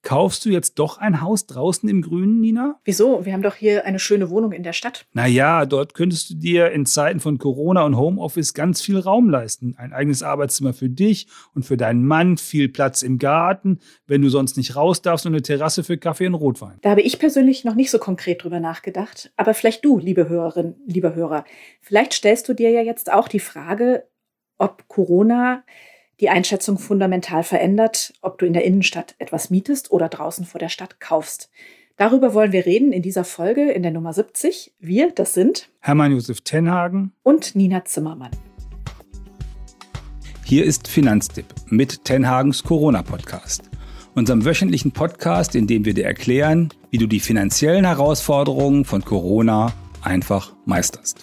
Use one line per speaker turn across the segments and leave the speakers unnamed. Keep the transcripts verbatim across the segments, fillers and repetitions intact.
Kaufst du jetzt doch ein Haus draußen im Grünen, Nina?
Wieso? Wir haben doch hier eine schöne Wohnung in der Stadt.
Naja, dort könntest du dir in Zeiten von Corona und Homeoffice ganz viel Raum leisten. Ein eigenes Arbeitszimmer für dich und für deinen Mann, viel Platz im Garten, wenn du sonst nicht raus darfst, und eine Terrasse für Kaffee und Rotwein.
Da habe ich persönlich noch nicht so konkret drüber nachgedacht. Aber vielleicht du, liebe Hörerin, lieber Hörer, vielleicht stellst du dir ja jetzt auch die Frage, ob Corona die Einschätzung fundamental verändert, ob du in der Innenstadt etwas mietest oder draußen vor der Stadt kaufst. Darüber wollen wir reden in dieser Folge, in der Nummer siebzig. Wir, das sind
Hermann Josef Tenhagen
und Nina Zimmermann.
Hier ist Finanztipp mit Tenhagens Corona-Podcast. Unserem wöchentlichen Podcast, in dem wir dir erklären, wie du die finanziellen Herausforderungen von Corona einfach meisterst.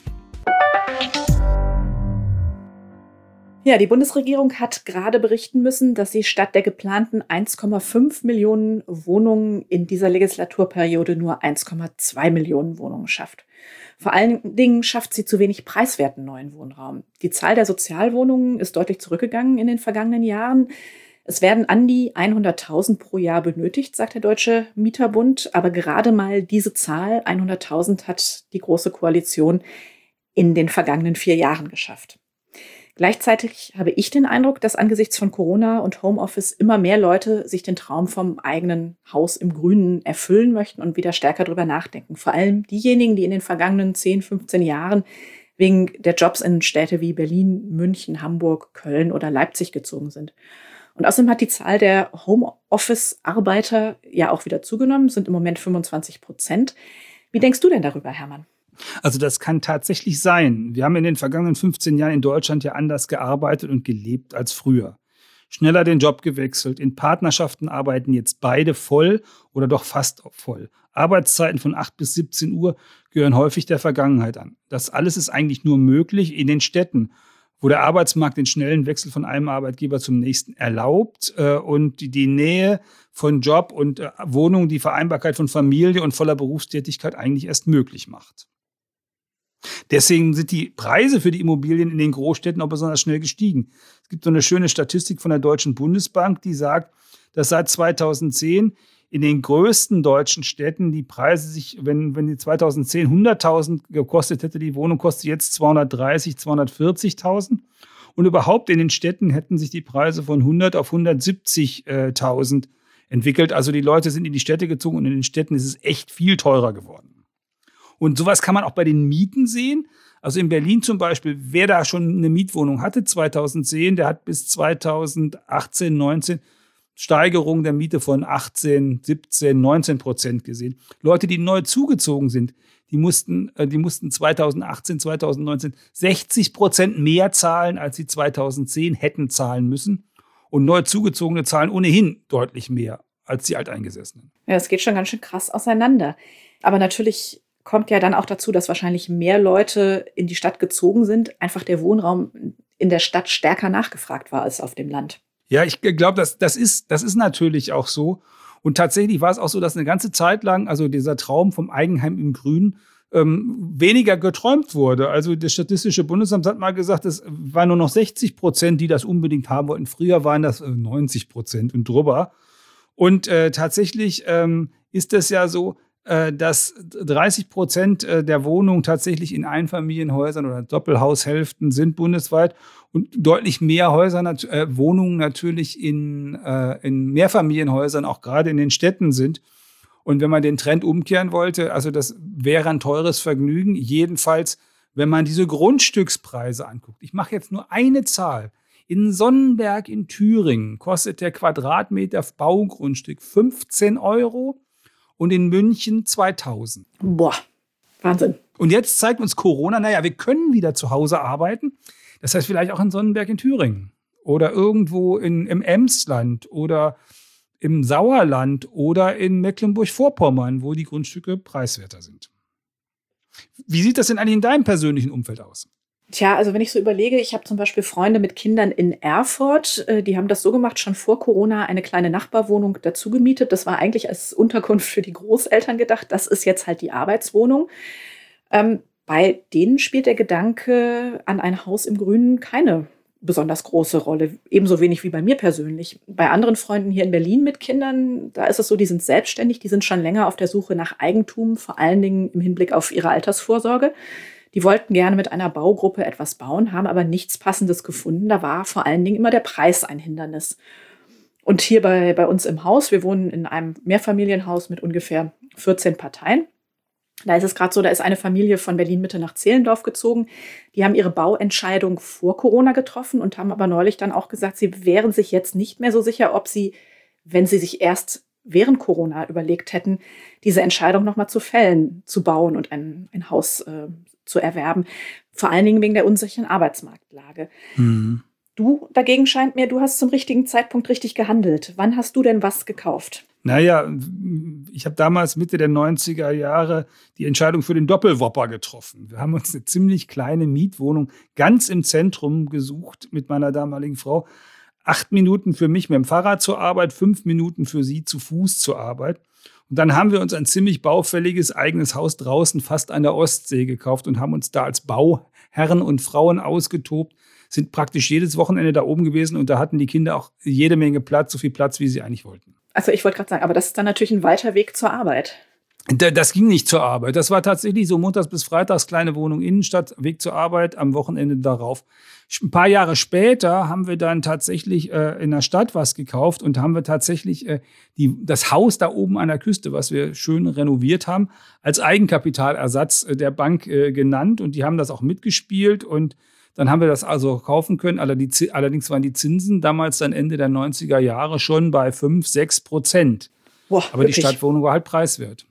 Ja, die Bundesregierung hat gerade berichten müssen, dass sie statt der geplanten eins Komma fünf Millionen Wohnungen in dieser Legislaturperiode nur eins Komma zwei Millionen Wohnungen schafft. Vor allen Dingen schafft sie zu wenig preiswerten neuen Wohnraum. Die Zahl der Sozialwohnungen ist deutlich zurückgegangen in den vergangenen Jahren. Es werden an die hunderttausend pro Jahr benötigt, sagt der Deutsche Mieterbund. Aber gerade mal diese Zahl, hunderttausend, hat die Große Koalition in den vergangenen vier Jahren geschafft. Gleichzeitig habe ich den Eindruck, dass angesichts von Corona und Homeoffice immer mehr Leute sich den Traum vom eigenen Haus im Grünen erfüllen möchten und wieder stärker drüber nachdenken. Vor allem diejenigen, die in den vergangenen zehn, fünfzehn Jahren wegen der Jobs in Städte wie Berlin, München, Hamburg, Köln oder Leipzig gezogen sind. Und außerdem hat die Zahl der Homeoffice-Arbeiter ja auch wieder zugenommen, sind im Moment fünfundzwanzig Prozent. Wie denkst du denn darüber, Hermann?
Also das kann tatsächlich sein. Wir haben in den vergangenen fünfzehn Jahren in Deutschland ja anders gearbeitet und gelebt als früher. Schneller den Job gewechselt. In Partnerschaften arbeiten jetzt beide voll oder doch fast voll. Arbeitszeiten von acht bis siebzehn Uhr gehören häufig der Vergangenheit an. Das alles ist eigentlich nur möglich in den Städten, wo der Arbeitsmarkt den schnellen Wechsel von einem Arbeitgeber zum nächsten erlaubt äh, und die, die Nähe von Job und äh, Wohnung, die Vereinbarkeit von Familie und voller Berufstätigkeit eigentlich erst möglich macht. Deswegen sind die Preise für die Immobilien in den Großstädten auch besonders schnell gestiegen. Es gibt so eine schöne Statistik von der Deutschen Bundesbank, die sagt, dass seit zweitausendzehn in den größten deutschen Städten die Preise sich, wenn, wenn die zweitausendzehn hunderttausend gekostet hätte, die Wohnung kostet jetzt zweihundertdreißig, zweihundertvierzigtausend. Und überhaupt in den Städten hätten sich die Preise von hundert auf hundertsiebzigtausend entwickelt. Also die Leute sind in die Städte gezogen und in den Städten ist es echt viel teurer geworden. Und sowas kann man auch bei den Mieten sehen. Also in Berlin zum Beispiel, wer da schon eine Mietwohnung hatte zweitausendzehn, der hat bis zweitausendachtzehn, neunzehn Steigerungen der Miete von achtzehn, siebzehn, neunzehn Prozent gesehen. Leute, die neu zugezogen sind, die mussten, die mussten zweitausendachtzehn, zweitausendneunzehn sechzig Prozent mehr zahlen, als sie zweitausendzehn hätten zahlen müssen. Und neu zugezogene zahlen ohnehin deutlich mehr als die Alteingesessenen.
Ja, es geht schon ganz schön krass auseinander. Aber natürlich kommt ja dann auch dazu, dass wahrscheinlich mehr Leute in die Stadt gezogen sind, einfach der Wohnraum in der Stadt stärker nachgefragt war als auf dem Land.
Ja, ich glaube, das, das, ist, das ist natürlich auch so. Und tatsächlich war es auch so, dass eine ganze Zeit lang, also dieser Traum vom Eigenheim im Grün, ähm, weniger geträumt wurde. Also das Statistische Bundesamt hat mal gesagt, es waren nur noch sechzig Prozent, die das unbedingt haben wollten. Früher waren das äh, neunzig Prozent und drüber. Und äh, tatsächlich ähm, ist es ja so, dass dreißig Prozent der Wohnungen tatsächlich in Einfamilienhäusern oder Doppelhaushälften sind bundesweit und deutlich mehr Häuser, äh, Wohnungen natürlich in, äh, in Mehrfamilienhäusern, auch gerade in den Städten sind. Und wenn man den Trend umkehren wollte, also das wäre ein teures Vergnügen, jedenfalls, wenn man diese Grundstückspreise anguckt. Ich mache jetzt nur eine Zahl. In Sonnenberg in Thüringen kostet der Quadratmeter Baugrundstück fünfzehn Euro. Und in München zweitausend.
Boah, Wahnsinn.
Und jetzt zeigt uns Corona, naja, wir können wieder zu Hause arbeiten. Das heißt vielleicht auch in Sonnenberg in Thüringen oder irgendwo in, im Emsland oder im Sauerland oder in Mecklenburg-Vorpommern, wo die Grundstücke preiswerter sind. Wie sieht das denn eigentlich in deinem persönlichen Umfeld aus?
Tja, also wenn ich so überlege, ich habe zum Beispiel Freunde mit Kindern in Erfurt, die haben das so gemacht, schon vor Corona eine kleine Nachbarwohnung dazu gemietet. Das war eigentlich als Unterkunft für die Großeltern gedacht. Das ist jetzt halt die Arbeitswohnung. Ähm, bei denen spielt der Gedanke an ein Haus im Grünen keine besonders große Rolle, ebenso wenig wie bei mir persönlich. Bei anderen Freunden hier in Berlin mit Kindern, da ist es so, die sind selbstständig, die sind schon länger auf der Suche nach Eigentum, vor allen Dingen im Hinblick auf ihre Altersvorsorge. Die wollten gerne mit einer Baugruppe etwas bauen, haben aber nichts Passendes gefunden. Da war vor allen Dingen immer der Preis ein Hindernis. Und hier bei, bei uns im Haus, wir wohnen in einem Mehrfamilienhaus mit ungefähr vierzehn Parteien. Da ist es gerade so, da ist eine Familie von Berlin-Mitte nach Zehlendorf gezogen. Die haben ihre Bauentscheidung vor Corona getroffen und haben aber neulich dann auch gesagt, sie wären sich jetzt nicht mehr so sicher, ob sie, wenn sie sich erst während Corona überlegt hätten, diese Entscheidung nochmal zu fällen, zu bauen und ein, ein Haus äh, zu erwerben. Vor allen Dingen wegen der unsicheren Arbeitsmarktlage. Mhm. Du dagegen scheint mir, du hast zum richtigen Zeitpunkt richtig gehandelt. Wann hast du denn was gekauft?
Naja, ich habe damals Mitte der neunziger Jahre die Entscheidung für den Doppelwhopper getroffen. Wir haben uns eine ziemlich kleine Mietwohnung ganz im Zentrum gesucht mit meiner damaligen Frau. Acht Minuten für mich mit dem Fahrrad zur Arbeit, fünf Minuten für sie zu Fuß zur Arbeit. Und dann haben wir uns ein ziemlich baufälliges eigenes Haus draußen fast an der Ostsee gekauft und haben uns da als Bauherren und Frauen ausgetobt, sind praktisch jedes Wochenende da oben gewesen und da hatten die Kinder auch jede Menge Platz, so viel Platz, wie sie eigentlich wollten.
Also ich wollte gerade sagen, aber das ist dann natürlich ein weiter Weg zur Arbeit.
Das ging nicht zur Arbeit. Das war tatsächlich so montags bis freitags, kleine Wohnung, Innenstadt, Weg zur Arbeit, am Wochenende darauf. Ein paar Jahre später haben wir dann tatsächlich äh, in der Stadt was gekauft und haben wir tatsächlich äh, die, das Haus da oben an der Küste, was wir schön renoviert haben, als Eigenkapitalersatz der Bank äh, genannt. Und die haben das auch mitgespielt und dann haben wir das also kaufen können. Allerdings waren die Zinsen damals dann Ende der neunziger Jahre schon bei fünf, sechs Prozent. Boah, aber üppig. Die Stadtwohnung war halt preiswert.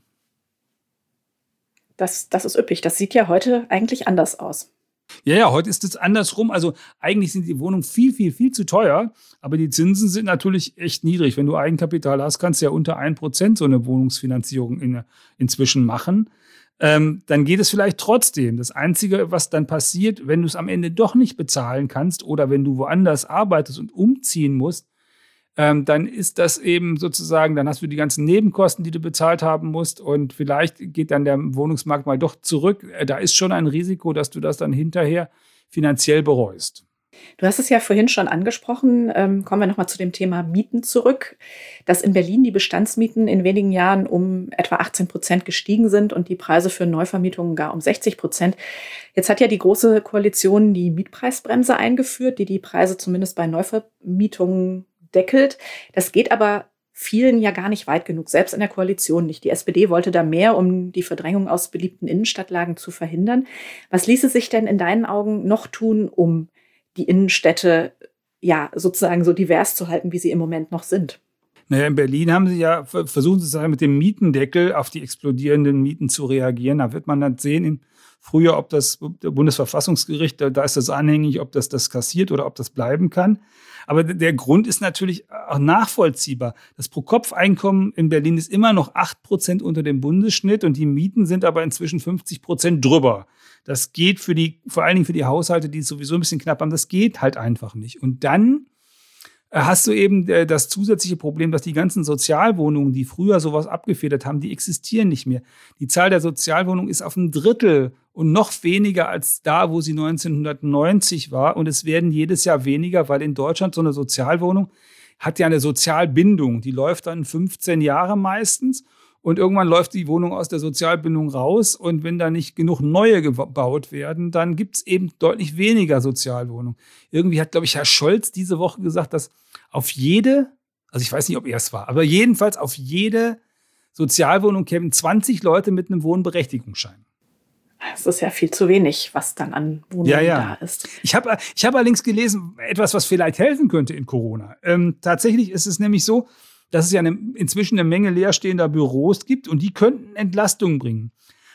Das, das ist üppig. Das sieht ja heute eigentlich anders aus.
Ja, ja, heute ist es andersrum. Also eigentlich sind die Wohnungen viel, viel, viel zu teuer. Aber die Zinsen sind natürlich echt niedrig. Wenn du Eigenkapital hast, kannst du ja unter ein Prozent so eine Wohnungsfinanzierung in, inzwischen machen. Ähm, dann geht es vielleicht trotzdem. Das Einzige, was dann passiert, wenn du es am Ende doch nicht bezahlen kannst oder wenn du woanders arbeitest und umziehen musst, ähm, dann ist das eben sozusagen, dann hast du die ganzen Nebenkosten, die du bezahlt haben musst und vielleicht geht dann der Wohnungsmarkt mal doch zurück. Da ist schon ein Risiko, dass du das dann hinterher finanziell bereust.
Du hast es ja vorhin schon angesprochen. Ähm, kommen wir nochmal zu dem Thema Mieten zurück. Dass in Berlin die Bestandsmieten in wenigen Jahren um etwa achtzehn Prozent gestiegen sind und die Preise für Neuvermietungen gar um sechzig Prozent. Jetzt hat ja die Große Koalition die Mietpreisbremse eingeführt, die die Preise zumindest bei Neuvermietungen deckelt. Das geht aber vielen ja gar nicht weit genug, selbst in der Koalition nicht. Die S P D wollte da mehr, um die Verdrängung aus beliebten Innenstadtlagen zu verhindern. Was ließe sich denn in deinen Augen noch tun, um die Innenstädte ja sozusagen so divers zu halten, wie sie im Moment noch sind?
Naja, in Berlin haben sie ja versucht, sozusagen mit dem Mietendeckel auf die explodierenden Mieten zu reagieren. Da wird man dann sehen im Frühjahr, ob das Bundesverfassungsgericht, da ist das anhängig, ob das das kassiert oder ob das bleiben kann. Aber der Grund ist natürlich auch nachvollziehbar. Das Pro-Kopf-Einkommen in Berlin ist immer noch acht Prozent unter dem Bundesschnitt und die Mieten sind aber inzwischen fünfzig Prozent drüber. Das geht für die, vor allen Dingen für die Haushalte, die es sowieso ein bisschen knapp haben, das geht halt einfach nicht. Und dann hast du eben das zusätzliche Problem, dass die ganzen Sozialwohnungen, die früher sowas abgefedert haben, die existieren nicht mehr. Die Zahl der Sozialwohnungen ist auf ein Drittel und noch weniger als da, wo sie neunzehnhundertneunzig war. Und es werden jedes Jahr weniger, weil in Deutschland so eine Sozialwohnung hat ja eine Sozialbindung. Die läuft dann fünfzehn Jahre meistens. Und irgendwann läuft die Wohnung aus der Sozialbindung raus. Und wenn da nicht genug neue gebaut werden, dann gibt es eben deutlich weniger Sozialwohnungen. Irgendwie hat, glaube ich, Herr Scholz diese Woche gesagt, dass auf jede, also ich weiß nicht, ob er es war, aber jedenfalls auf jede Sozialwohnung kämen zwanzig Leute mit einem Wohnberechtigungsschein.
Das ist ja viel zu wenig, was dann an Wohnungen ja, ja. da ist.
Ich habe ich hab allerdings gelesen, etwas, was vielleicht helfen könnte in Corona. Ähm, tatsächlich ist es nämlich so, dass es ja eine, inzwischen eine Menge leerstehender Büros gibt und die könnten Entlastung bringen.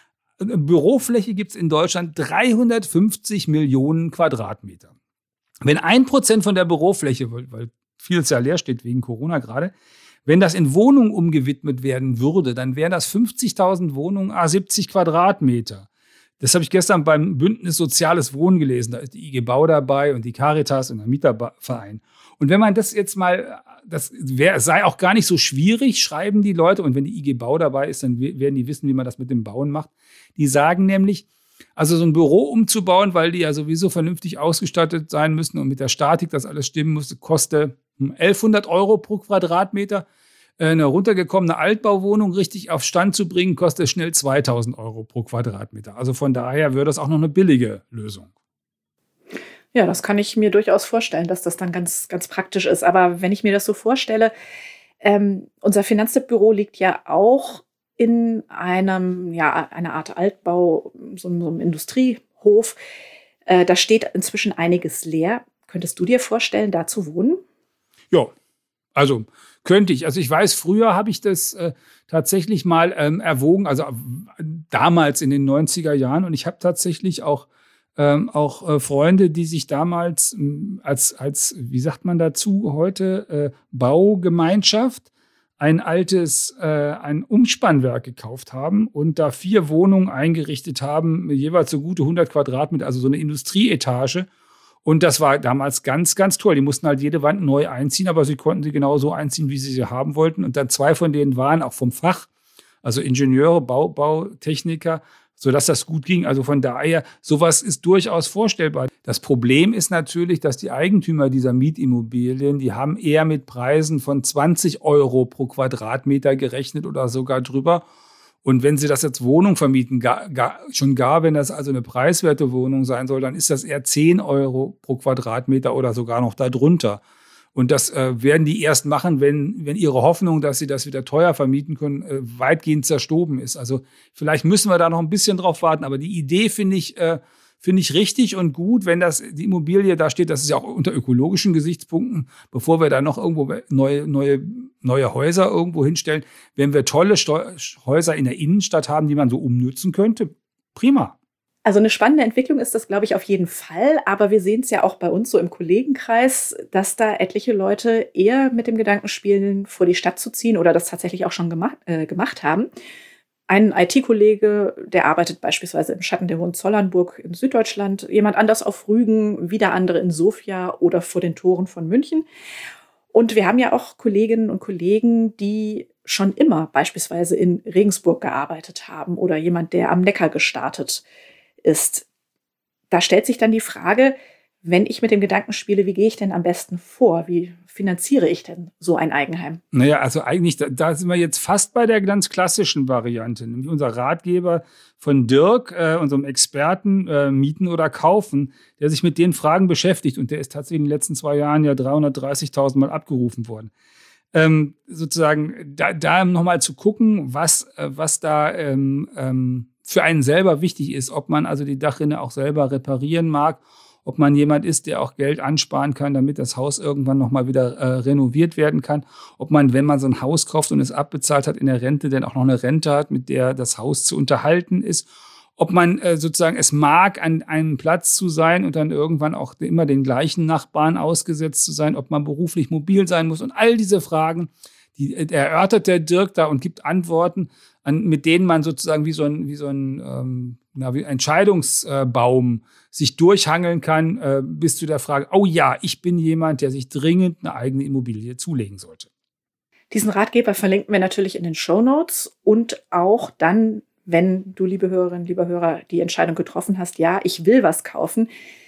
Bürofläche gibt es in Deutschland dreihundertfünfzig Millionen Quadratmeter. Wenn ein Prozent von der Bürofläche, weil, weil vieles ja leer steht wegen Corona gerade, wenn das in Wohnungen umgewidmet werden würde, dann wären das fünfzigtausend Wohnungen, à siebzig Quadratmeter. Das habe ich gestern beim Bündnis Soziales Wohnen gelesen. Da ist die I G Bau dabei und die Caritas und der Mieterverein. Und wenn man das jetzt mal, das wär, sei auch gar nicht so schwierig, schreiben die Leute. Und wenn die I G Bau dabei ist, dann werden die wissen, wie man das mit dem Bauen macht. Die sagen nämlich, Also so ein Büro umzubauen, weil die ja sowieso vernünftig ausgestattet sein müssen und mit der Statik das alles stimmen muss, kostet elfhundert Euro pro Quadratmeter. Eine runtergekommene Altbauwohnung richtig auf Stand zu bringen, kostet schnell zweitausend Euro pro Quadratmeter. Also von daher wäre das auch noch eine billige Lösung.
Ja, das kann ich mir durchaus vorstellen, dass das dann ganz, ganz praktisch ist. Aber wenn ich mir das so vorstelle, ähm, unser Finanztippbüro liegt ja auch in einem, ja, einer Art Altbau, so, einem- so einem Industriehof. Äh, da steht inzwischen einiges leer. Könntest du dir vorstellen, da zu wohnen?
Ja, also könnte ich. Also ich weiß, früher habe ich das äh, tatsächlich mal ähm, erwogen, also äh, damals in den neunziger Jahren. Und ich habe tatsächlich auch, ähm, auch äh, Freunde, die sich damals ähm, als, als, wie sagt man dazu heute, äh, Baugemeinschaft ein altes, äh, ein Umspannwerk gekauft haben und da vier Wohnungen eingerichtet haben, jeweils so gute hundert Quadratmeter, also so eine Industrieetage. Und das war damals ganz, ganz toll. Die mussten halt jede Wand neu einziehen, aber sie konnten sie genau so einziehen, wie sie sie haben wollten. Und dann zwei von denen waren auch vom Fach, also Ingenieure, Bau, Bautechniker, sodass das gut ging. Also von daher, sowas ist durchaus vorstellbar. Das Problem ist natürlich, dass die Eigentümer dieser Mietimmobilien, die haben eher mit Preisen von zwanzig Euro pro Quadratmeter gerechnet oder sogar drüber. Und wenn Sie das jetzt Wohnung vermieten, gar, gar, schon gar, wenn das also eine preiswerte Wohnung sein soll, dann ist das eher zehn Euro pro Quadratmeter oder sogar noch darunter. Und das äh, werden die erst machen, wenn, wenn ihre Hoffnung, dass sie das wieder teuer vermieten können, äh, weitgehend zerstoben ist. Also vielleicht müssen wir da noch ein bisschen drauf warten. Aber die Idee finde ich, äh, finde ich richtig und gut, wenn das die Immobilie da steht. Das ist ja auch unter ökologischen Gesichtspunkten, bevor wir da noch irgendwo neue, neue, neue Häuser irgendwo hinstellen. Wenn wir tolle Steu- Häuser in der Innenstadt haben, die man so umnutzen könnte, prima.
Also eine spannende Entwicklung ist das, glaube ich, auf jeden Fall. Aber wir sehen es ja auch bei uns so im Kollegenkreis, dass da etliche Leute eher mit dem Gedanken spielen, vor die Stadt zu ziehen oder das tatsächlich auch schon gemacht, äh, gemacht haben. Ein I T-Kollege, der arbeitet beispielsweise im Schatten der Hohenzollernburg in Süddeutschland, jemand anders auf Rügen, wieder andere in Sofia oder vor den Toren von München. Und wir haben ja auch Kolleginnen und Kollegen, die schon immer beispielsweise in Regensburg gearbeitet haben oder jemand, der am Neckar gestartet ist. Da stellt sich dann die Frage, wenn ich mit dem Gedanken spiele, wie gehe ich denn am besten vor? Wie finanziere ich denn so ein Eigenheim?
Naja, also eigentlich, da, da sind wir jetzt fast bei der ganz klassischen Variante. Nämlich unser Ratgeber von Dirk, äh, unserem Experten, äh, mieten oder kaufen, der sich mit den Fragen beschäftigt. Und der ist tatsächlich in den letzten zwei Jahren ja dreihundertdreißigtausend Mal abgerufen worden. Ähm, sozusagen da, da nochmal zu gucken, was, äh, was da ähm, ähm, für einen selber wichtig ist, ob man also die Dachrinne auch selber reparieren mag, ob man jemand ist, der auch Geld ansparen kann, damit das Haus irgendwann nochmal wieder äh, renoviert werden kann, ob man, wenn man so ein Haus kauft und es abbezahlt hat in der Rente, dann auch noch eine Rente hat, mit der das Haus zu unterhalten ist, ob man äh, sozusagen es mag, an einem Platz zu sein und dann irgendwann auch immer den gleichen Nachbarn ausgesetzt zu sein, ob man beruflich mobil sein muss und all diese Fragen, die erörtert der Dirk da und gibt Antworten, an, mit denen man sozusagen wie so ein, wie so ein ähm, na, wie ein Entscheidungsbaum sich durchhangeln kann, äh, bis zu der Frage, oh ja, ich bin jemand, der sich dringend eine eigene Immobilie zulegen sollte.
Diesen Ratgeber verlinken wir natürlich in den Shownotes und auch dann, wenn du, liebe Hörerinnen, lieber Hörer, die Entscheidung getroffen hast, ja, ich will was kaufen,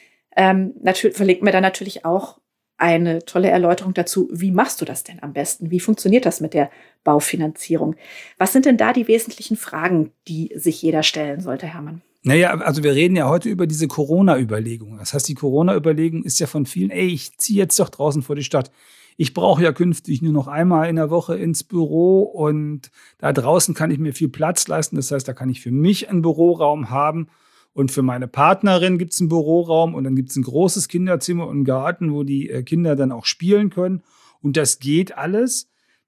ähm, natürlich, verlinken wir dann natürlich auch eine tolle Erläuterung dazu, wie machst du das denn am besten? Wie funktioniert das mit der Baufinanzierung? Was sind denn da die wesentlichen Fragen, die sich jeder stellen sollte, Hermann?
Naja, also wir reden ja heute über diese Corona-Überlegung. Das heißt, die Corona-Überlegung ist ja von vielen, ey, ich ziehe jetzt doch draußen vor die Stadt. Ich brauche ja künftig nur noch einmal in der Woche ins Büro und da draußen kann ich mir viel Platz leisten. Das heißt, da kann ich für mich einen Büroraum haben. Und für meine Partnerin gibt es einen Büroraum und dann gibt es ein großes Kinderzimmer und einen Garten, wo die Kinder dann auch spielen können. Und das geht alles.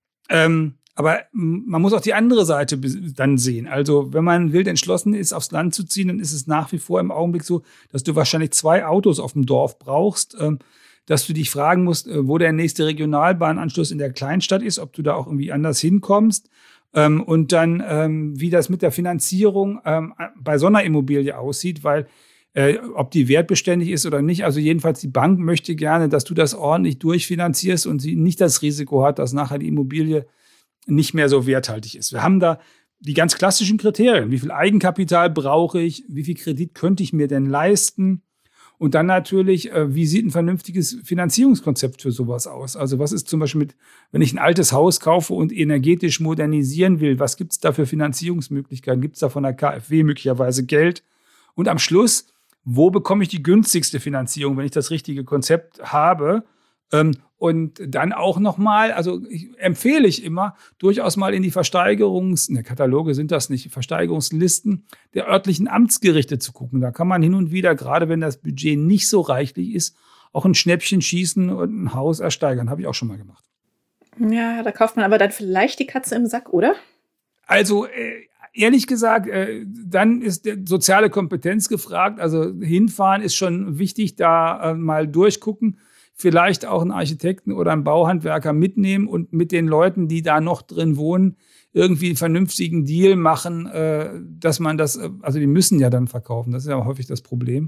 Ähm, aber man muss auch die andere Seite dann sehen. Also wenn man wild entschlossen ist, aufs Land zu ziehen, dann ist es nach wie vor im Augenblick so, dass du wahrscheinlich zwei Autos auf dem Dorf brauchst, ähm, dass du dich fragen musst, wo der nächste Regionalbahnanschluss in der Kleinstadt ist, ob du da auch irgendwie anders hinkommst. Ähm, und dann, ähm, wie das mit der Finanzierung ähm, bei so einer Immobilie aussieht, weil äh, ob die wertbeständig ist oder nicht, also jedenfalls die Bank möchte gerne, dass du das ordentlich durchfinanzierst und sie nicht das Risiko hat, dass nachher die Immobilie nicht mehr so werthaltig ist. Wir haben da die ganz klassischen Kriterien. Wie viel Eigenkapital brauche ich? Wie viel Kredit könnte ich mir denn leisten? Und dann natürlich, wie sieht ein vernünftiges Finanzierungskonzept für sowas aus? Also was ist zum Beispiel mit, wenn ich ein altes Haus kaufe und energetisch modernisieren will, was gibt es da für Finanzierungsmöglichkeiten? Gibt es da von der K f W möglicherweise Geld? Und am Schluss, wo bekomme ich die günstigste Finanzierung, wenn ich das richtige Konzept habe? Und dann auch nochmal, also ich, empfehle ich immer, durchaus mal in die Versteigerungs-, ne, Kataloge sind das nicht, Versteigerungslisten der örtlichen Amtsgerichte zu gucken. Da kann man hin und wieder, gerade wenn das Budget nicht so reichlich ist, auch ein Schnäppchen schießen und ein Haus ersteigern. Habe ich auch schon mal gemacht.
Ja, da kauft man aber dann vielleicht die Katze im Sack, oder?
Also, äh, ehrlich gesagt, äh, dann ist die soziale Kompetenz gefragt. Also hinfahren ist schon wichtig, da äh, mal durchgucken. Vielleicht auch einen Architekten oder einen Bauhandwerker mitnehmen und mit den Leuten, die da noch drin wohnen, irgendwie einen vernünftigen Deal machen, äh, dass man das, also die müssen ja dann verkaufen, das ist ja häufig das Problem.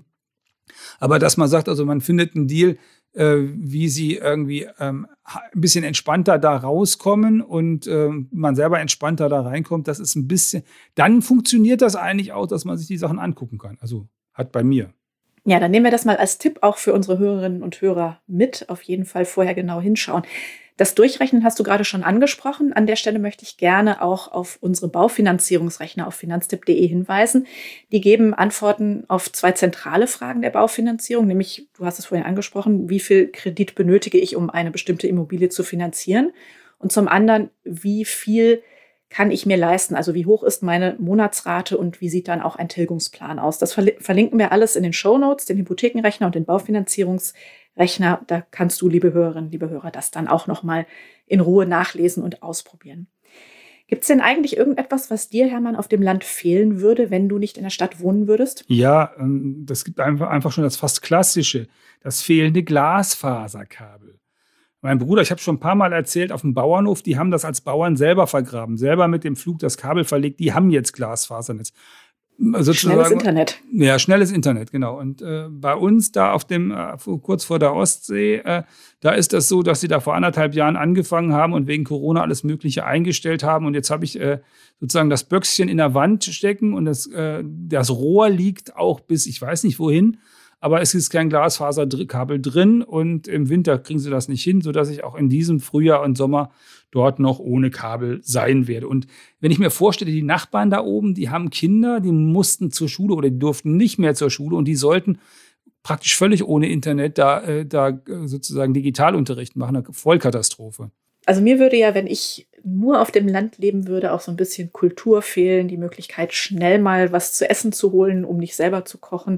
Aber dass man sagt, also man findet einen Deal, äh, wie sie irgendwie ähm, ein bisschen entspannter da rauskommen und äh, man selber entspannter da reinkommt, das ist ein bisschen, dann funktioniert das eigentlich auch, dass man sich die Sachen angucken kann. Also hat bei mir.
Ja, dann nehmen wir das mal als Tipp auch für unsere Hörerinnen und Hörer mit. Auf jeden Fall vorher genau hinschauen. Das Durchrechnen hast du gerade schon angesprochen. An der Stelle möchte ich gerne auch auf unsere Baufinanzierungsrechner auf finanztipp punkt de hinweisen. Die geben Antworten auf zwei zentrale Fragen der Baufinanzierung, nämlich, du hast es vorhin angesprochen, wie viel Kredit benötige ich, um eine bestimmte Immobilie zu finanzieren? Und zum anderen, wie viel kann ich mir leisten? Also wie hoch ist meine Monatsrate und wie sieht dann auch ein Tilgungsplan aus? Das verlinken wir alles in den Shownotes, den Hypothekenrechner und den Baufinanzierungsrechner. Da kannst du, liebe Hörerinnen, liebe Hörer, das dann auch nochmal in Ruhe nachlesen und ausprobieren. Gibt es denn eigentlich irgendetwas, was dir, Hermann, auf dem Land fehlen würde, wenn du nicht in der Stadt wohnen würdest?
Ja, das gibt einfach, einfach schon das fast Klassische, das fehlende Glasfaserkabel. Mein Bruder, ich habe schon ein paar Mal erzählt, auf dem Bauernhof, die haben das als Bauern selber vergraben, selber mit dem Flug das Kabel verlegt, die haben jetzt Glasfasernetz.
Schnelles Internet.
Ja, schnelles Internet, genau. Und äh, bei uns da auf dem, äh, kurz vor der Ostsee, äh, da ist das so, dass sie da vor anderthalb Jahren angefangen haben und wegen Corona alles Mögliche eingestellt haben. Und jetzt habe ich äh, sozusagen das Böckschen in der Wand stecken und das, äh, das Rohr liegt auch bis, ich weiß nicht wohin, aber es ist kein Glasfaserkabel drin und im Winter kriegen sie das nicht hin, sodass ich auch in diesem Frühjahr und Sommer dort noch ohne Kabel sein werde. Und wenn ich mir vorstelle, die Nachbarn da oben, die haben Kinder, die mussten zur Schule oder die durften nicht mehr zur Schule und die sollten praktisch völlig ohne Internet da, äh, da sozusagen Digitalunterricht machen, eine Vollkatastrophe.
Also mir würde ja, wenn ich nur auf dem Land leben würde, auch so ein bisschen Kultur fehlen, die Möglichkeit, schnell mal was zu essen zu holen, um nicht selber zu kochen.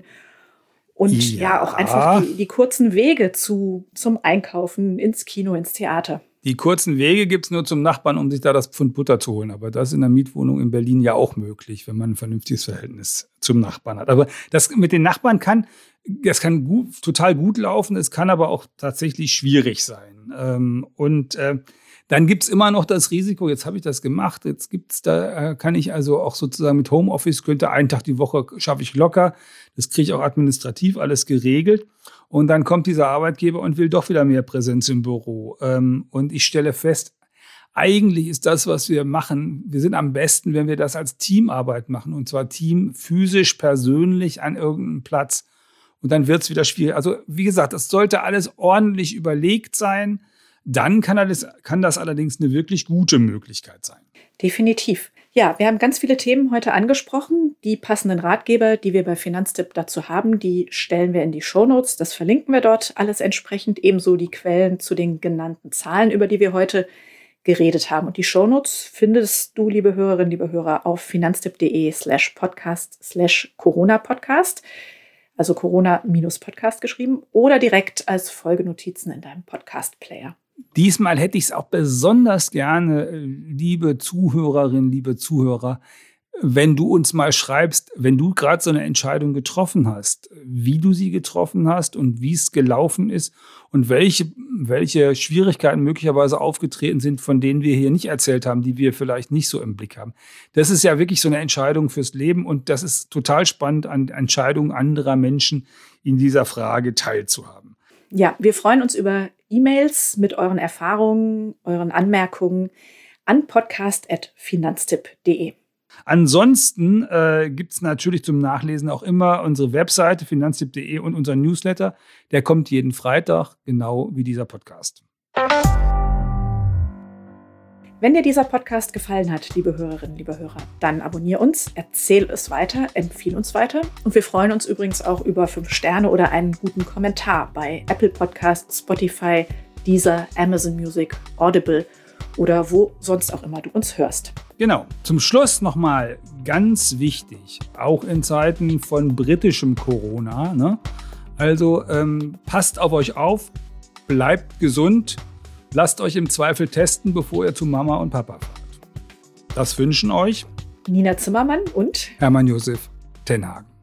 Und ja, ja auch einfach die, die kurzen Wege zu, zum Einkaufen, ins Kino, ins Theater.
Die kurzen Wege gibt es nur zum Nachbarn, um sich da das Pfund Butter zu holen. Aber das ist in der Mietwohnung in Berlin ja auch möglich, wenn man ein vernünftiges Verhältnis zum Nachbarn hat. Aber das mit den Nachbarn kann, das kann gut, total gut laufen. Es kann aber auch tatsächlich schwierig sein. Ähm, und äh, dann gibt es immer noch das Risiko, jetzt habe ich das gemacht, jetzt gibt's da, kann ich also auch sozusagen mit Homeoffice, könnte einen Tag die Woche, schaffe ich locker. Das kriege ich auch administrativ alles geregelt. Und dann kommt dieser Arbeitgeber und will doch wieder mehr Präsenz im Büro. Und ich stelle fest, eigentlich ist das, was wir machen, wir sind am besten, wenn wir das als Teamarbeit machen. Und zwar Team physisch, persönlich an irgendeinem Platz. Und dann wird es wieder schwierig. Also wie gesagt, das sollte alles ordentlich überlegt sein. Dann kann das, kann das allerdings eine wirklich gute Möglichkeit sein.
Definitiv. Ja, wir haben ganz viele Themen heute angesprochen. Die passenden Ratgeber, die wir bei Finanztipp dazu haben, die stellen wir in die Shownotes. Das verlinken wir dort alles entsprechend. Ebenso die Quellen zu den genannten Zahlen, über die wir heute geredet haben. Und die Shownotes findest du, liebe Hörerinnen, liebe Hörer, auf finanztipp.de slash podcast slash Corona-Podcast. Also Corona-Podcast geschrieben oder direkt als Folgenotizen in deinem Podcast-Player.
Diesmal hätte ich es auch besonders gerne, liebe Zuhörerinnen, liebe Zuhörer, wenn du uns mal schreibst, wenn du gerade so eine Entscheidung getroffen hast, wie du sie getroffen hast und wie es gelaufen ist und welche, welche Schwierigkeiten möglicherweise aufgetreten sind, von denen wir hier nicht erzählt haben, die wir vielleicht nicht so im Blick haben. Das ist ja wirklich so eine Entscheidung fürs Leben und das ist total spannend, an Entscheidungen anderer Menschen in dieser Frage teilzuhaben.
Ja, wir freuen uns über E-Mails mit euren Erfahrungen, euren Anmerkungen an podcast at finanztipp punkt de.
Ansonsten äh, gibt es natürlich zum Nachlesen auch immer unsere Webseite finanztipp punkt de und unseren Newsletter. Der kommt jeden Freitag, genau wie dieser Podcast.
Wenn dir dieser Podcast gefallen hat, liebe Hörerinnen, liebe Hörer, dann abonnier uns, erzähl es weiter, empfiehl uns weiter. Und wir freuen uns übrigens auch über fünf Sterne oder einen guten Kommentar bei Apple Podcasts, Spotify, Deezer, Amazon Music, Audible oder wo sonst auch immer du uns hörst.
Genau. Zum Schluss nochmal ganz wichtig, auch in Zeiten von britischem Corona, ne? Also ähm, passt auf euch auf, bleibt gesund. Lasst euch im Zweifel testen, bevor ihr zu Mama und Papa fahrt. Das wünschen euch
Nina Zimmermann und
Hermann Josef ten Hagen.